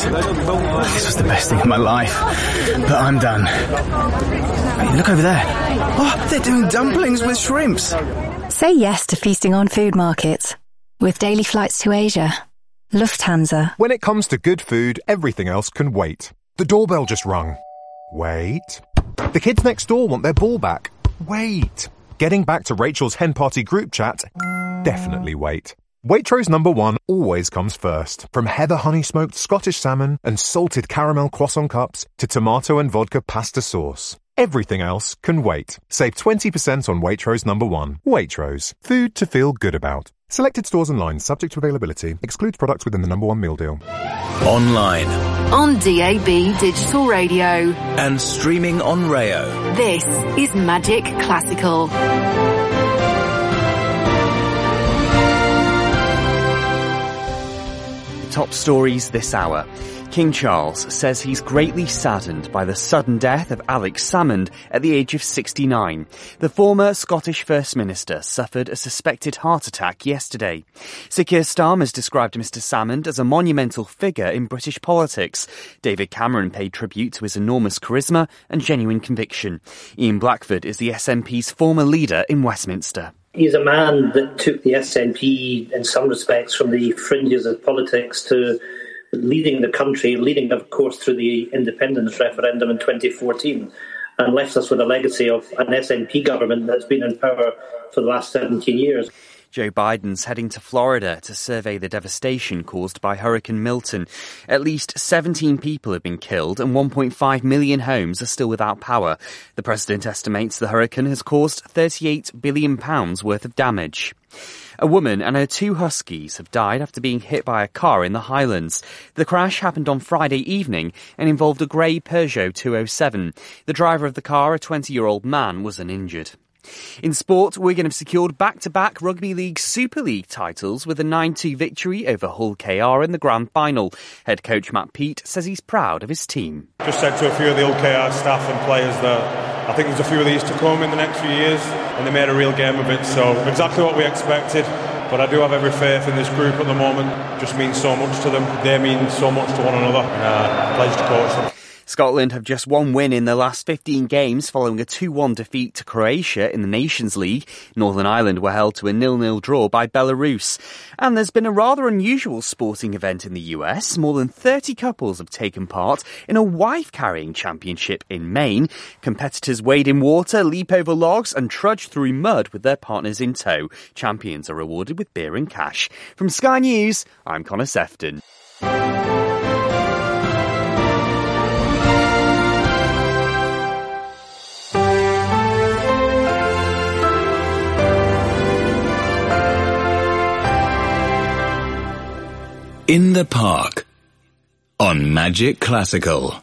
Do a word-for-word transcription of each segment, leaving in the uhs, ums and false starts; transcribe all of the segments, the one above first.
This was the best thing of my life. But I'm done. Hey, look over there. Oh, they're doing dumplings with shrimps. Say yes to feasting on food markets. With daily flights to Asia. Lufthansa. When it comes to good food, everything else can wait. The doorbell just rung. Wait. The kids next door want their ball back. Wait. Getting back to Rachel's hen party group chat. Definitely wait. Waitrose number one always comes first. From heather honey smoked Scottish salmon and salted caramel croissant cups to tomato and vodka pasta sauce. Everything else can wait. Save twenty percent on Waitrose number one. Waitrose. Food to feel good about. Selected stores and lines subject to availability. Excludes products within the number one meal deal. Online. On D A B Digital Radio. And streaming on Rayo. This is Magic Classical. Top stories this hour. King Charles says he's greatly saddened by the sudden death of Alex Salmond at the age of sixty-nine. The former Scottish First Minister suffered a suspected heart attack yesterday. Sir Keir Starmer's described Mr Salmond as a monumental figure in British politics. David Cameron paid tribute to his enormous charisma and genuine conviction. Ian Blackford is the S N P's former leader in Westminster. He's a man that took the S N P in some respects from the fringes of politics to leading the country, leading, of course, through the independence referendum in twenty fourteen, and left us with a legacy of an S N P government that's been in power for the last seventeen years. Joe Biden's heading to Florida to survey the devastation caused by Hurricane Milton. At least seventeen people have been killed and one point five million homes are still without power. The president estimates the hurricane has caused thirty-eight billion pounds worth of damage. A woman and her two huskies have died after being hit by a car in the Highlands. The crash happened on Friday evening and involved a grey Peugeot two oh seven. The driver of the car, a twenty-year-old man, was uninjured. In sport, Wigan have secured back-to-back Rugby League Super League titles with a nine two victory over Hull K R in the grand final. Head coach Matt Peat says he's proud of his team. Just said to a few of the Hull K R staff and players that I think there's a few of these to come in the next few years, and they made a real game of it, so exactly what we expected. But I do have every faith in this group at the moment. It just means so much to them. They mean so much to one another. And uh, pleasure to coach them. Scotland have just one win in their last fifteen games following a two one defeat to Croatia in the Nations League. Northern Ireland were held to a nil nil draw by Belarus. And there's been a rather unusual sporting event in the U S. More than thirty couples have taken part in a wife-carrying championship in Maine. Competitors wade in water, leap over logs and trudge through mud with their partners in tow. Champions are rewarded with beer and cash. From Sky News, I'm Connor Sefton. In the Park on Magic Classical.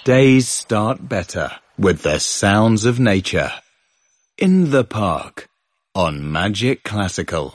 Days start better with the sounds of nature. In the Park on Magic Classical.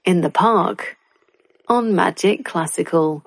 in the Park on Magic Classical.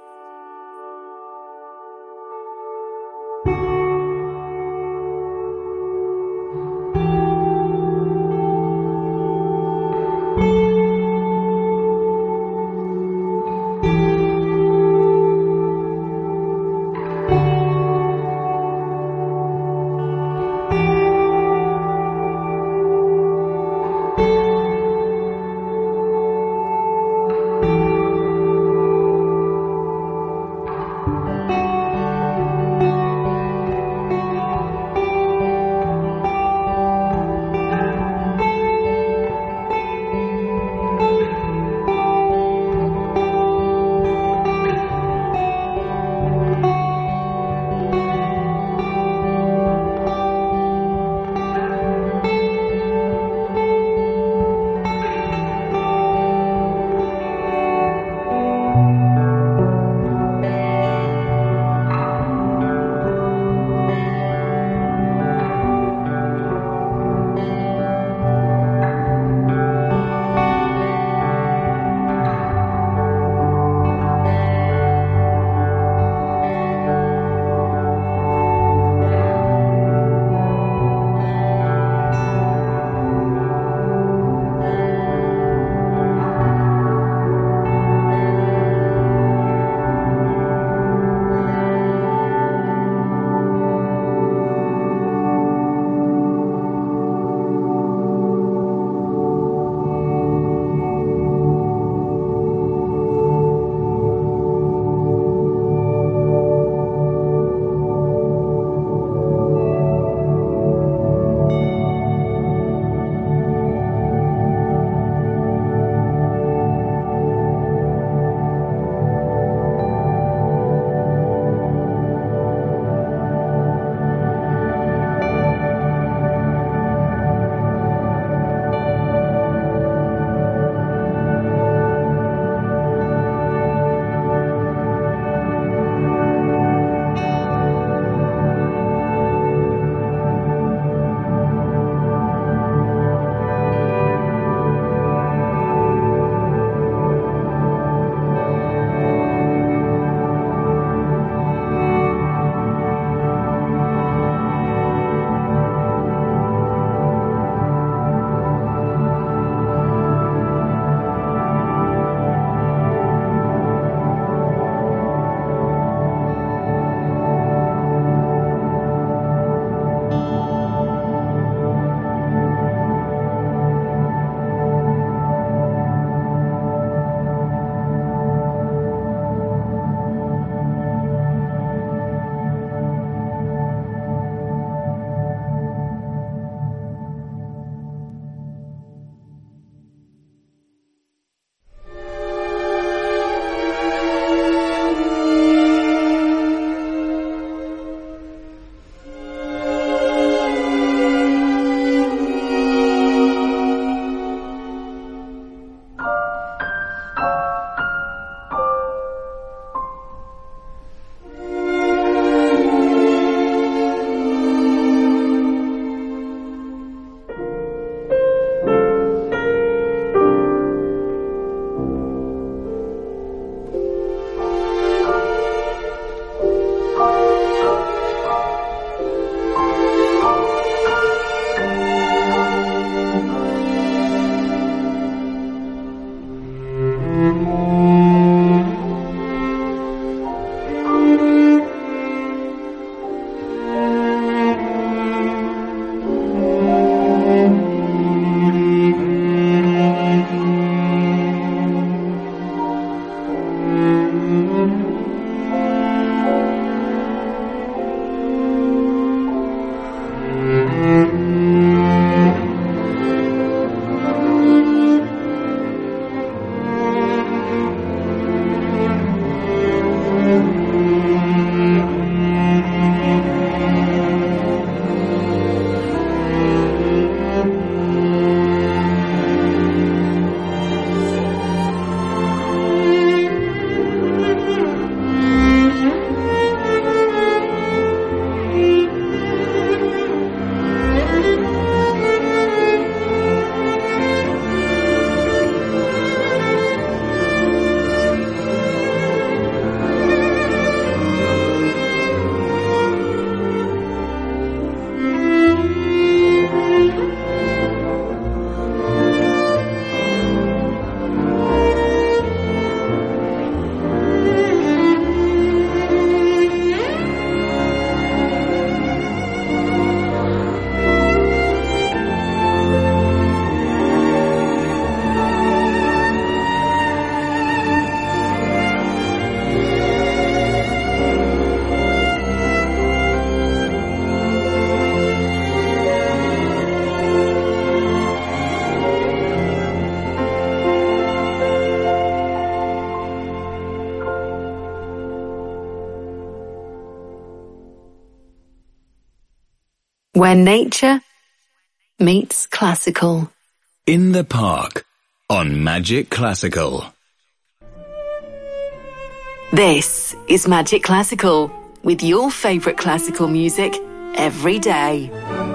Where nature meets classical. In the Park on Magic Classical. This is Magic Classical, with your favourite classical music every day.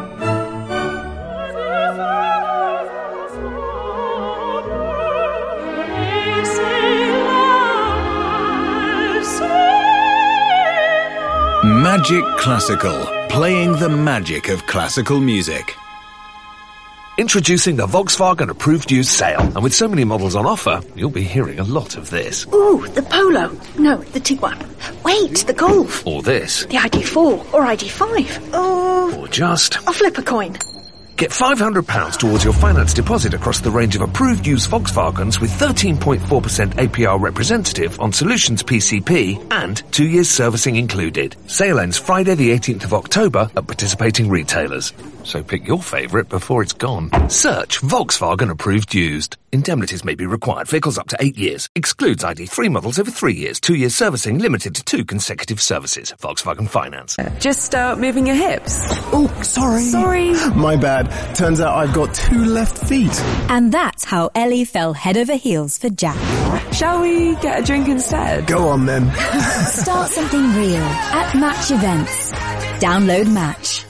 Magic Classical, playing the magic of classical music. Introducing the Volkswagen Approved Used Sale. And with so many models on offer, you'll be hearing a lot of this. Ooh, the Polo. No, the Tiguan. Wait, the Golf. Or this. The I D four or I D five. Oh. Or just... I'll flip a coin. Get five hundred pounds towards your finance deposit across the range of approved used Volkswagens with thirteen point four percent A P R representative on Solutions P C P and two years servicing included. Sale ends Friday the eighteenth of October at participating retailers. So pick your favourite before it's gone. Search Volkswagen Approved Used. Indemnities may be required. Vehicles up to eight years. Excludes I D three models over three years. Two years servicing limited to two consecutive services. Volkswagen Finance. Just start moving your hips. Oh, sorry. Sorry. My bad. Turns out I've got two left feet. And that's how Ellie fell head over heels for Jack. Shall we get a drink instead? Go on then. Start something real at Match Events. Download Match.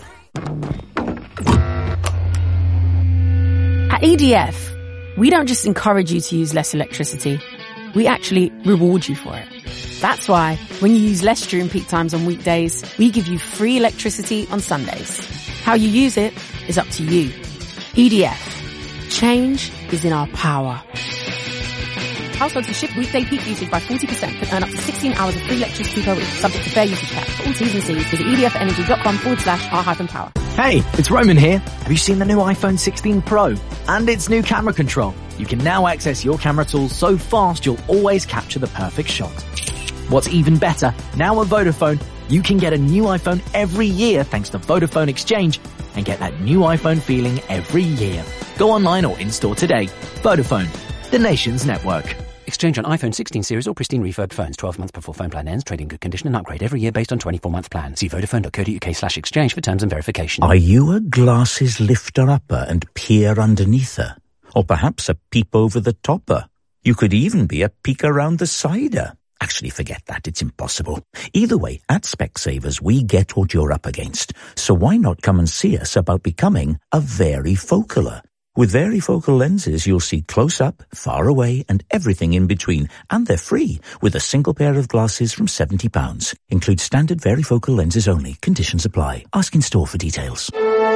At E D F, we don't just encourage you to use less electricity, we actually reward you for it. That's why, when you use less during peak times on weekdays, we give you free electricity on Sundays. How you use it is up to you. E D F. Change is in our power. Households who shift weekday peak usage by forty percent can earn up to sixteen hours of free electricity per week, subject to fair usage cap. For all T's and C's, visit edfernergy.com forward slash r-power. Hey, it's Roman here. Have you seen the new iPhone sixteen Pro? And its new camera control. You can now access your camera tools so fast you'll always capture the perfect shot. What's even better, now at Vodafone, you can get a new iPhone every year thanks to Vodafone Exchange and get that new iPhone feeling every year. Go online or in-store today. Vodafone, the nation's network. Exchange on iPhone sixteen series or pristine refurbed phones. twelve months before phone plan ends. Trade in good condition and upgrade every year based on twenty-four month plan. See vodafone.co.uk slash exchange for terms and verification. Are you a glasses lifter-upper and peer underneath her? Or perhaps a peep over the topper? You could even be a peek around the cider. Actually, forget that. It's impossible. Either way, at Specsavers, we get what you're up against. So why not come and see us about becoming a varifocaler? With varifocal lenses, you'll see close up, far away, and everything in between. And they're free, with a single pair of glasses from seventy pounds. Include standard varifocal lenses only. Conditions apply. Ask in store for details.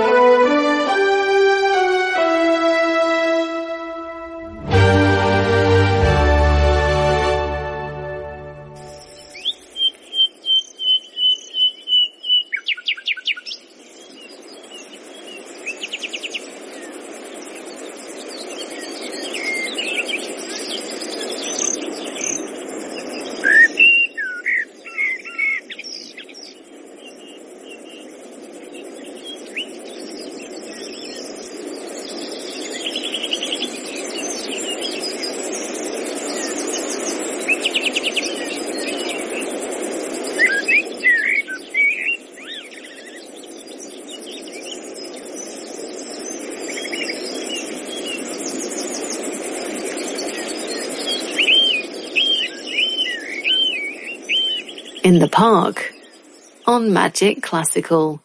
In the Park on Magic Classical.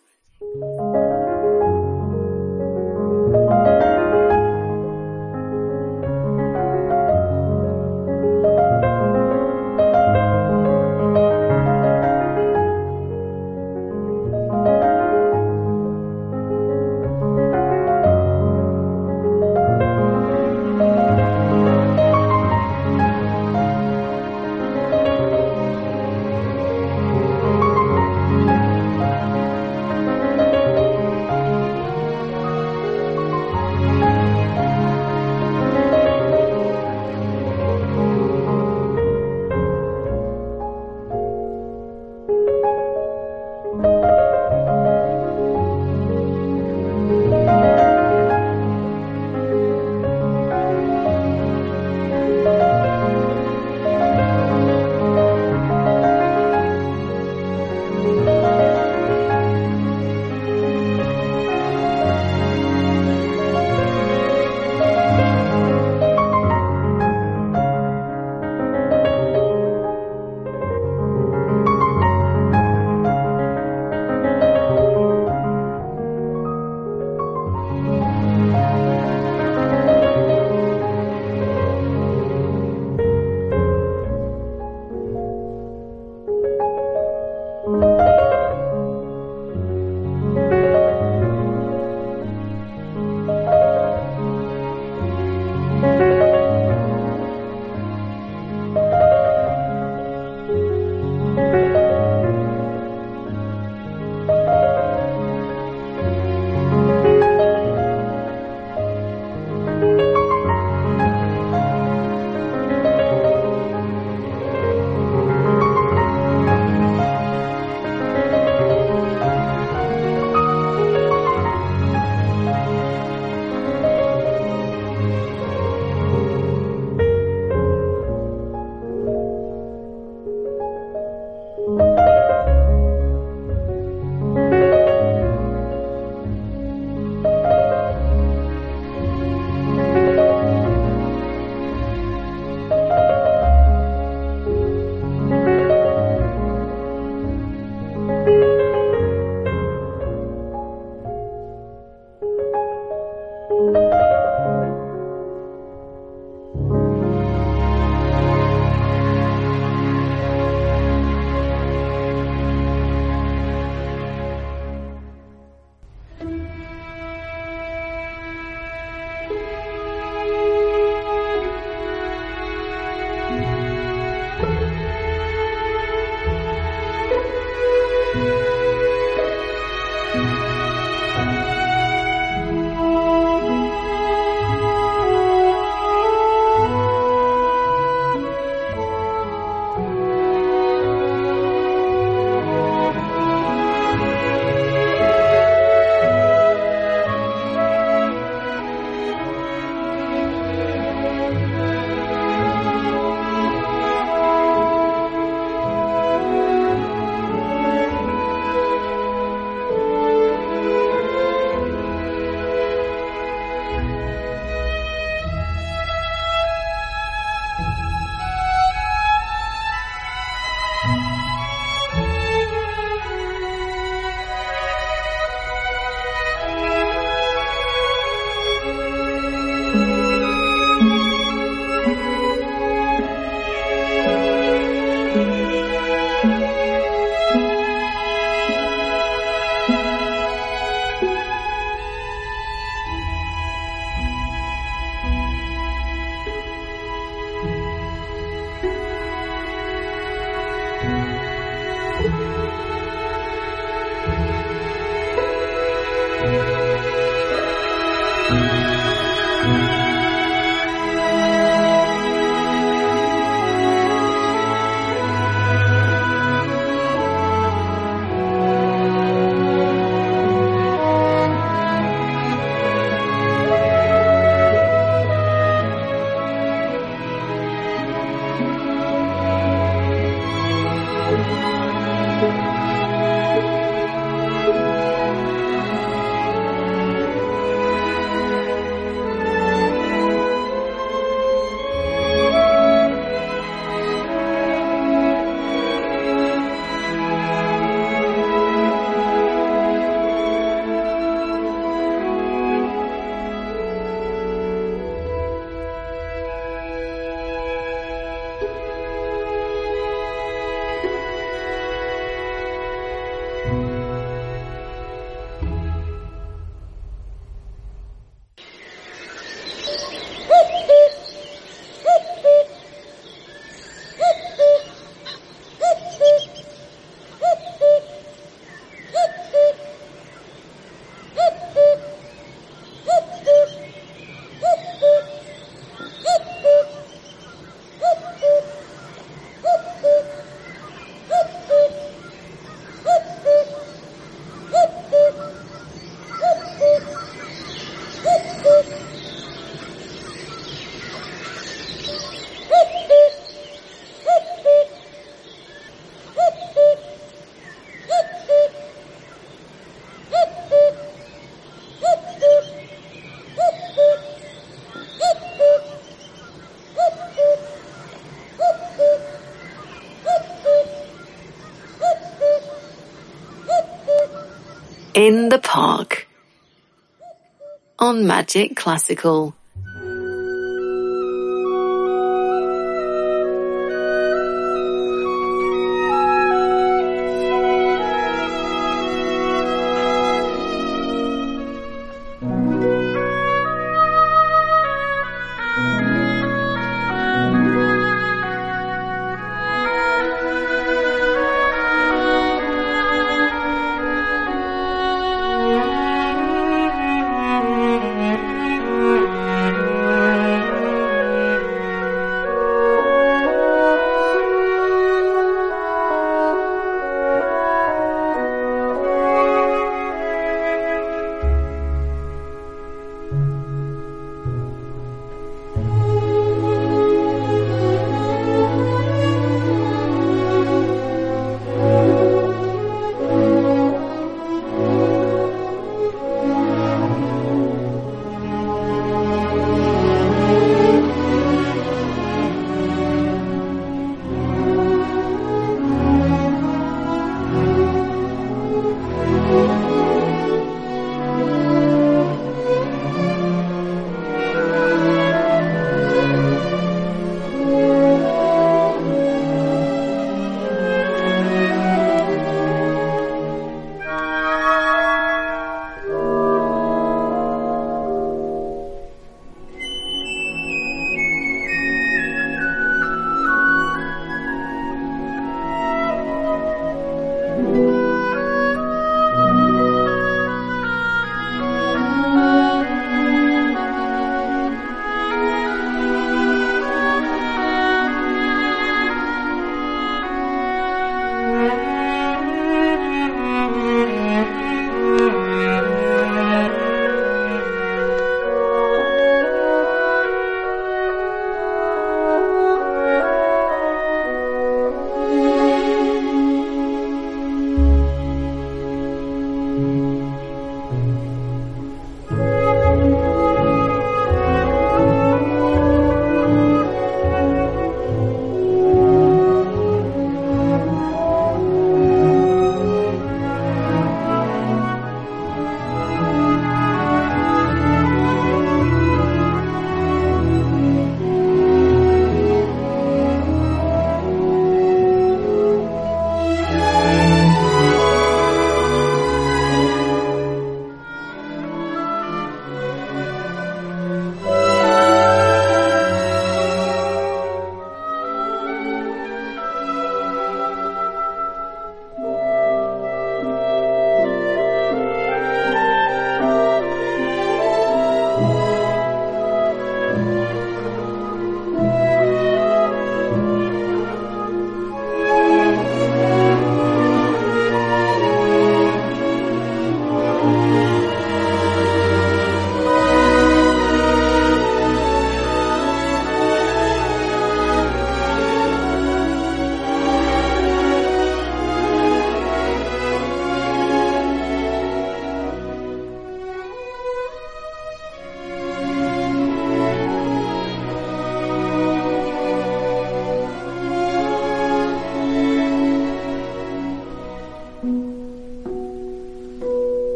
In the Park on Magic Classical. Thank you.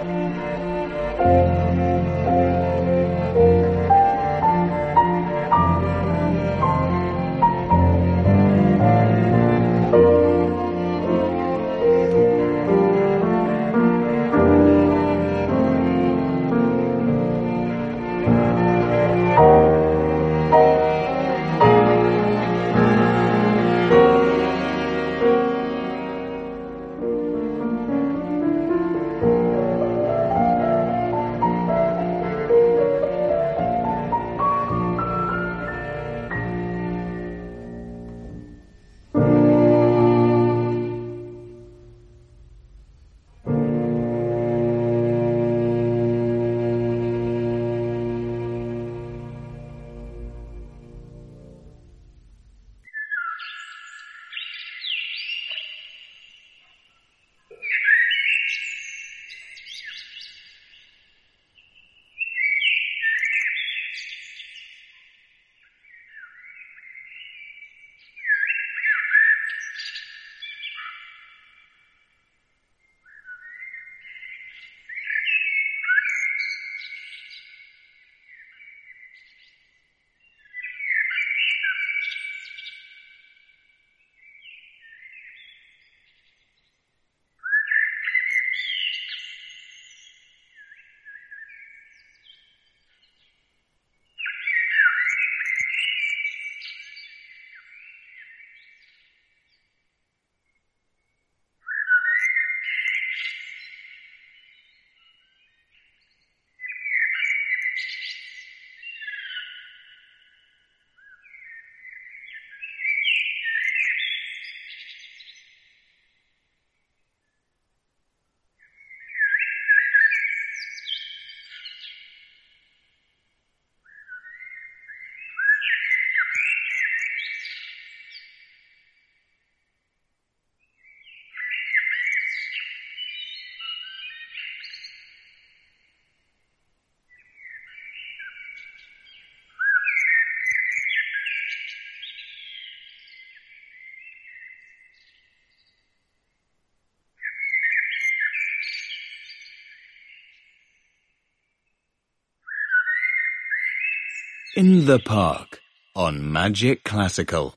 In the Park on Magic Classical.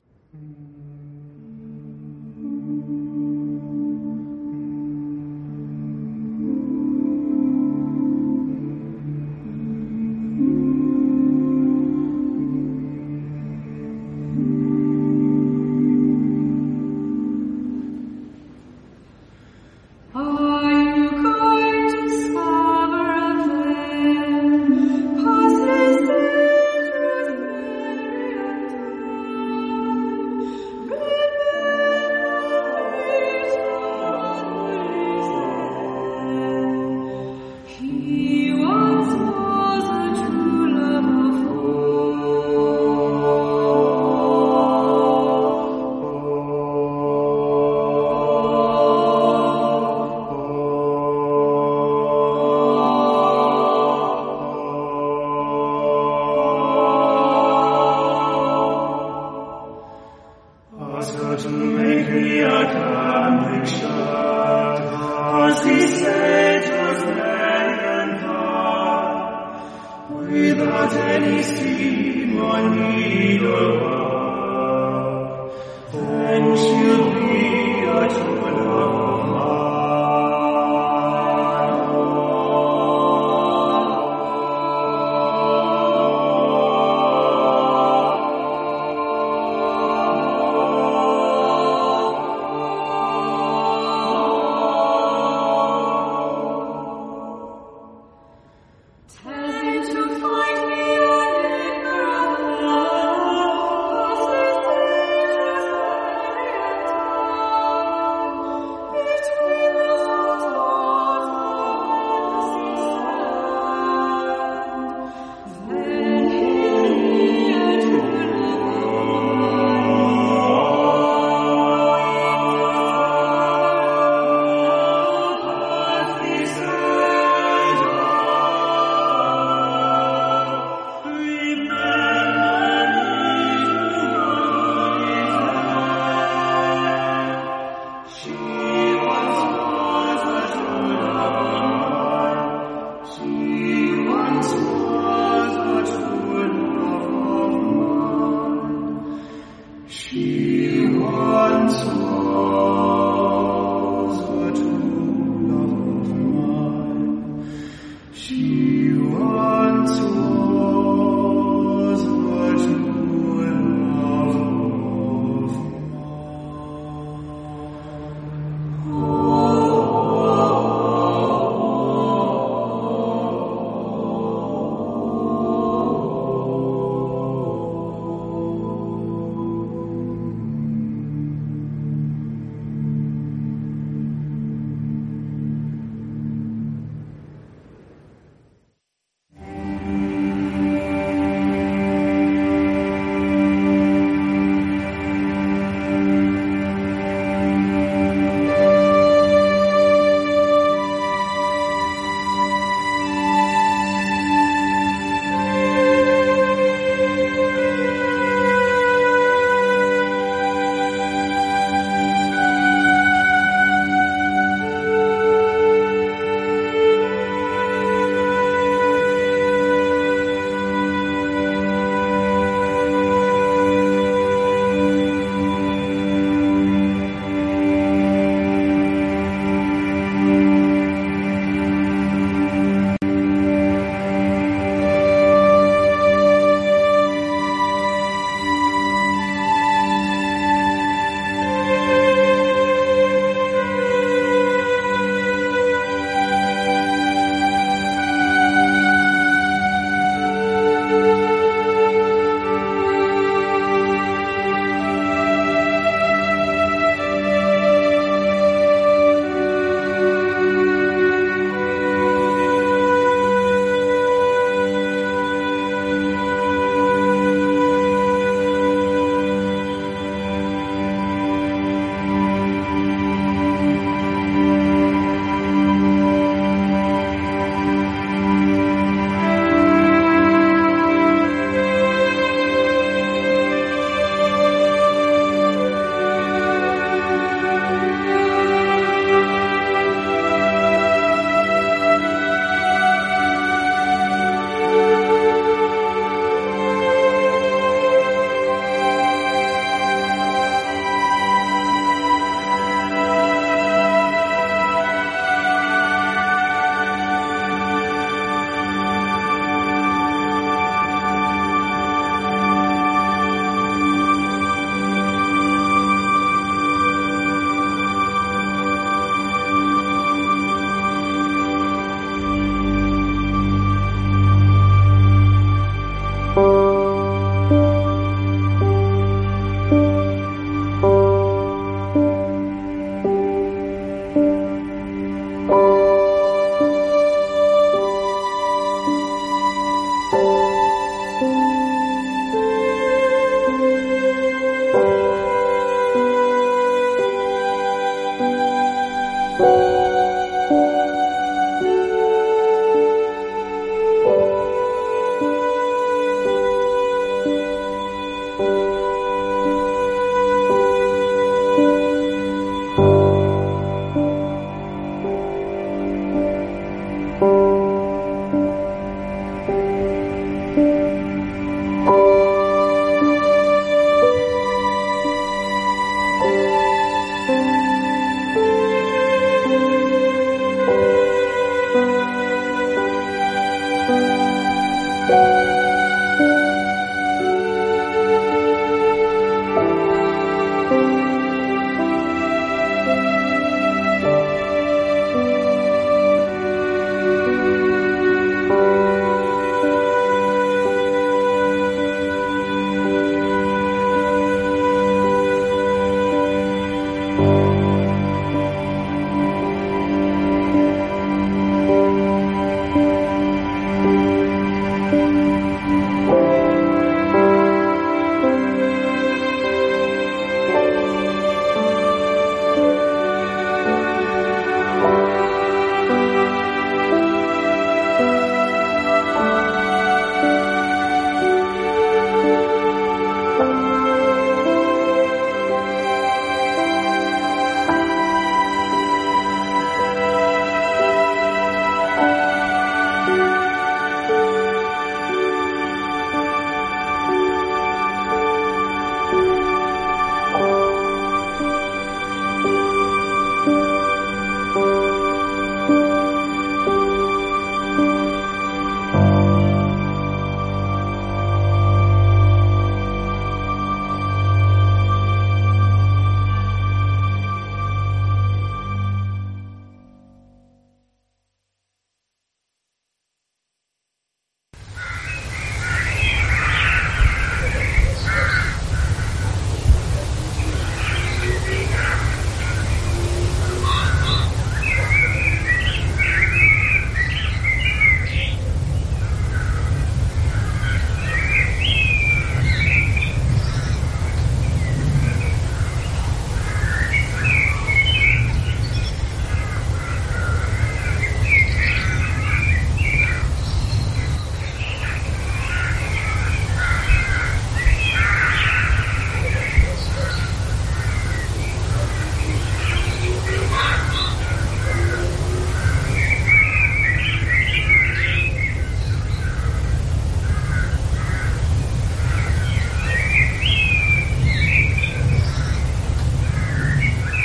Tell him to find me a neighbor of love. She once was, but would love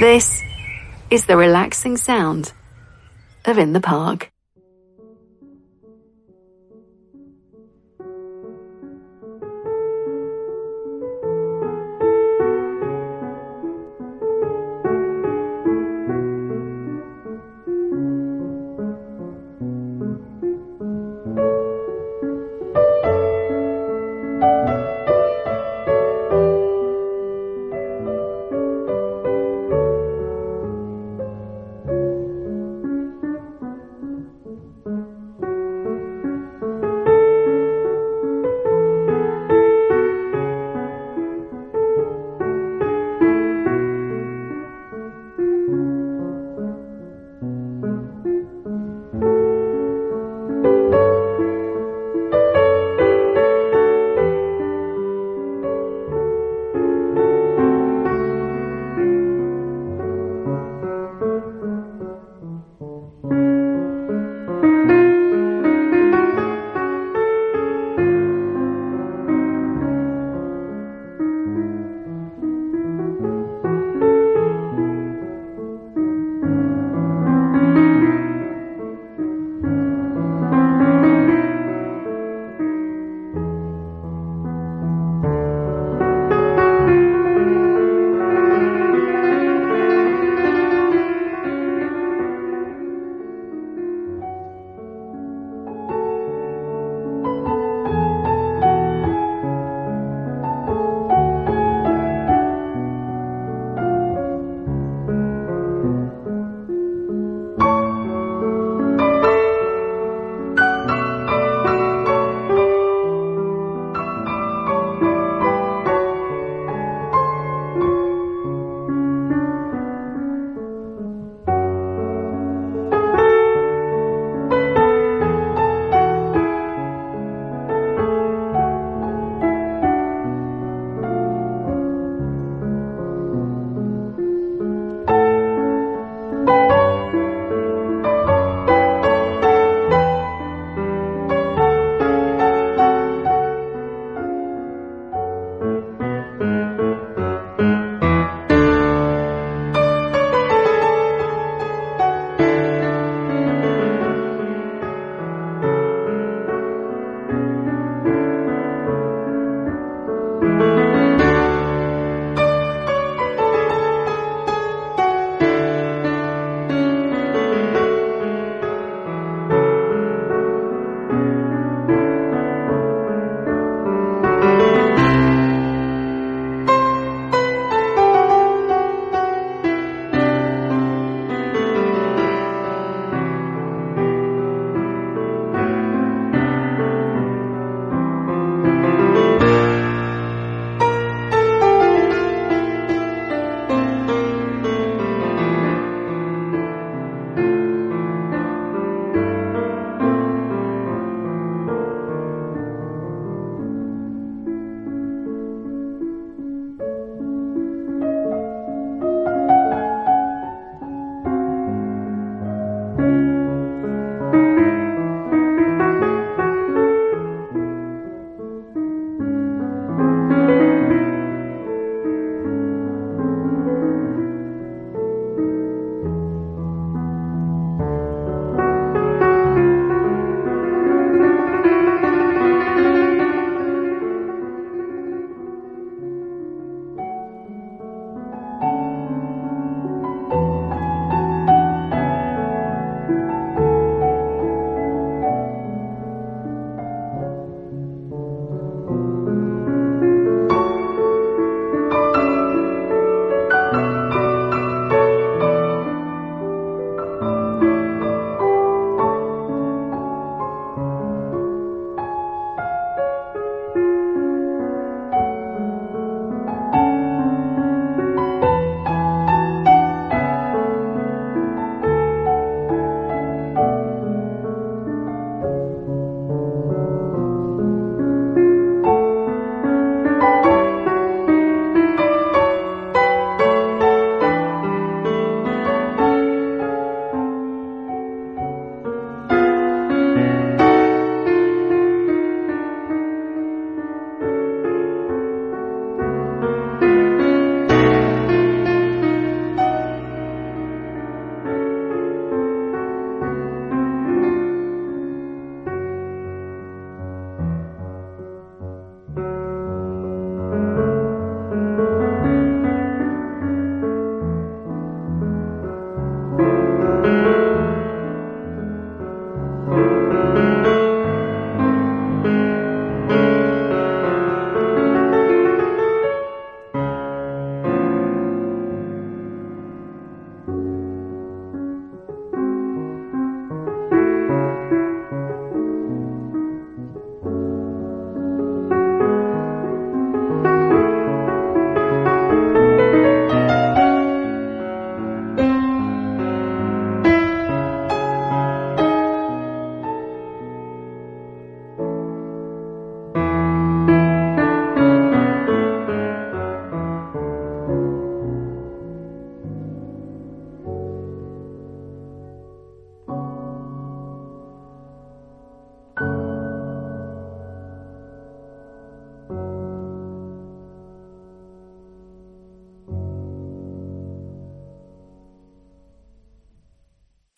This is the relaxing sound of In the Park.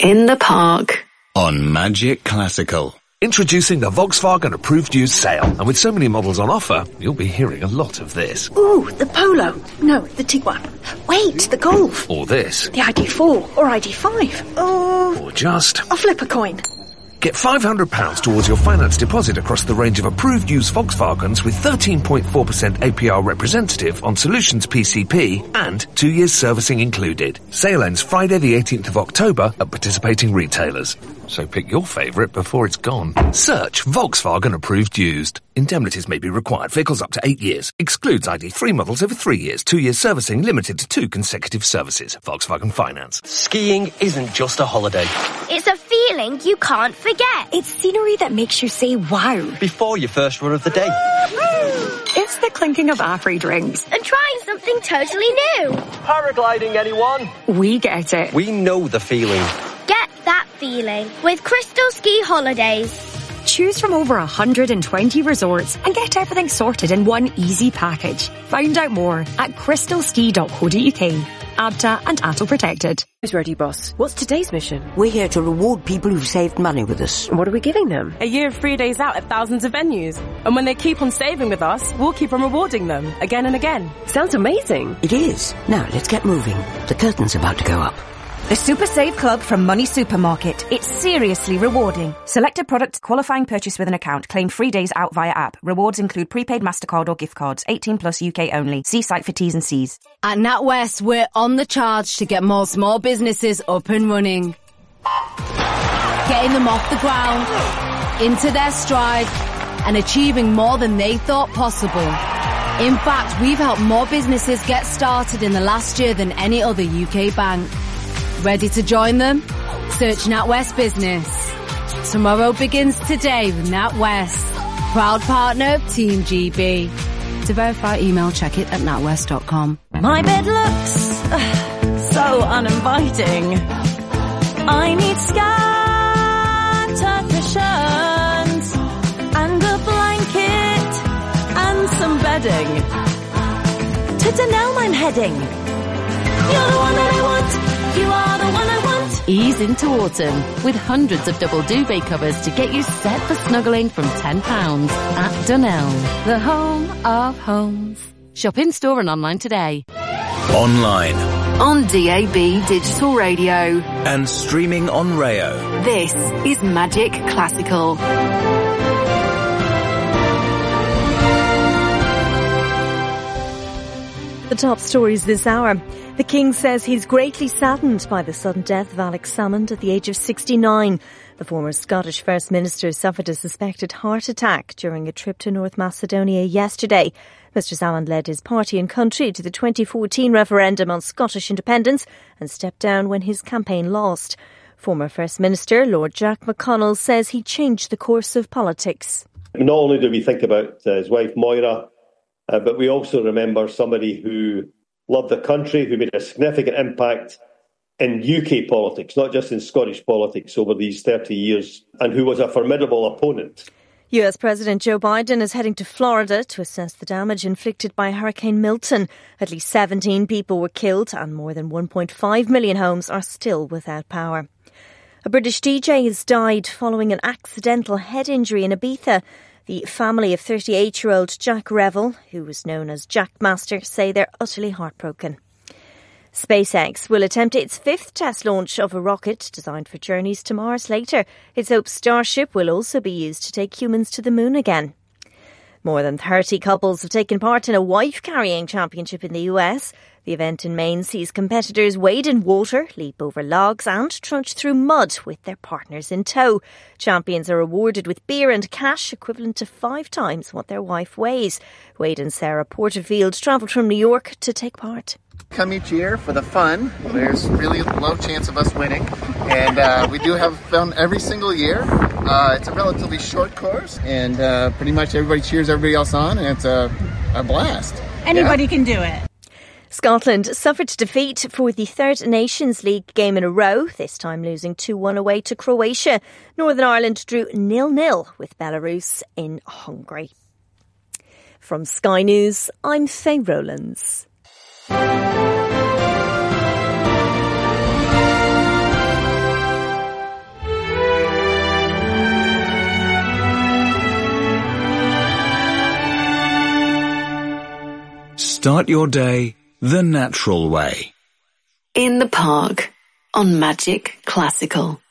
in the park. On Magic Classical. Introducing the Volkswagen Approved Used Sale. And with so many models on offer, you'll be hearing a lot of this. Ooh, the Polo. No, the Tiguan. Wait, the Golf. Or this. The I D four or I D five. Oh. Or just... I'll flip a coin. Get five hundred pounds towards your finance deposit across the range of approved used Volkswagens with thirteen point four percent A P R representative on Solutions P C P and two years servicing included. Sale ends Friday the eighteenth of October at participating retailers. So pick your favourite before it's gone. Search Volkswagen Approved Used. Indemnities may be required. Vehicles up to eight years. Excludes I D three models over three years. Two years servicing limited to two consecutive services. Volkswagen Finance. Skiing isn't just a holiday. It's a feeling you can't forget. It's scenery that makes you say wow. Before your first run of the day. It's the clinking of our free drinks. And trying something totally new. Paragliding, anyone? We get it. We know the feeling. Get that feeling with Crystal Ski Holidays. Choose from over one hundred twenty resorts and get everything sorted in one easy package. Find out more at crystal ski dot co dot uk. A B T A and A T L protected. Who's ready, boss? What's today's mission? We're here to reward people who've saved money with us. And what are we giving them? A year of free days out at thousands of venues. And when they keep on saving with us, we'll keep on rewarding them again and again. Sounds amazing. It is. Now, let's get moving. The curtain's about to go up. The Super Save Club from Money Supermarket. It's seriously rewarding. Selected products, qualifying purchase with an account. Claim free days out via app. Rewards include prepaid MasterCard or gift cards. eighteen plus U K only. See site for T's and C's. At NatWest, we're on the charge to get more small businesses up and running. Getting them off the ground, into their stride, and achieving more than they thought possible. In fact, we've helped more businesses get started in the last year than any other U K bank. Ready to join them? Search NatWest Business. Tomorrow begins today with NatWest. Proud partner of Team G B. To verify email, check it at natwest dot com. My bed looks uh, so uninviting. I need scatter cushions and a blanket and some bedding. To Dunelm I'm heading. You're the one that I want. You are the one I want. Ease into autumn with hundreds of double duvet covers to get you set for snuggling from ten pounds at Dunelm, the home of homes. Shop in store and online today. Online. On D A B Digital Radio. And streaming on Rayo. This is Magic Classical. The top stories this hour. The King says he's greatly saddened by the sudden death of Alex Salmond at the age of sixty-nine. The former Scottish First Minister suffered a suspected heart attack during a trip to North Macedonia yesterday. Mister Salmond led his party and country to the twenty fourteen referendum on Scottish independence and stepped down when his campaign lost. Former First Minister Lord Jack McConnell says he changed the course of politics. Not only do we think about uh, his wife Moira, uh, but we also remember somebody who loved the country, who made a significant impact in U K politics, not just in Scottish politics over these thirty years, and who was a formidable opponent. U S President Joe Biden is heading to Florida to assess the damage inflicted by Hurricane Milton. At least seventeen people were killed and more than one point five million homes are still without power. A British D J has died following an accidental head injury in Ibiza. The family of thirty-eight-year-old Jack Revel, who was known as Jack Master, say they're utterly heartbroken. SpaceX will attempt its fifth test launch of a rocket designed for journeys to Mars later. Its hopes Starship will also be used to take humans to the moon again. More than thirty couples have taken part in a wife-carrying championship in the U S. The event in Maine sees competitors wade in water, leap over logs and trudge through mud with their partners in tow. Champions are awarded with beer and cash equivalent to five times what their wife weighs. Wade and Sarah Porterfield travelled from New York to take part. Come each year for the fun. There's really low chance of us winning, and uh, we do have fun every single year. Uh, it's a relatively short course, and uh, pretty much everybody cheers everybody else on, and it's a, a blast. Anybody yeah. can do it. Scotland suffered defeat for the third Nations League game in a row, this time losing two one away to Croatia. Northern Ireland drew nil nil with Belarus in Hungary. From Sky News, I'm Faye Rowlands. The Start your day the natural way. In the Park on Magic Classical.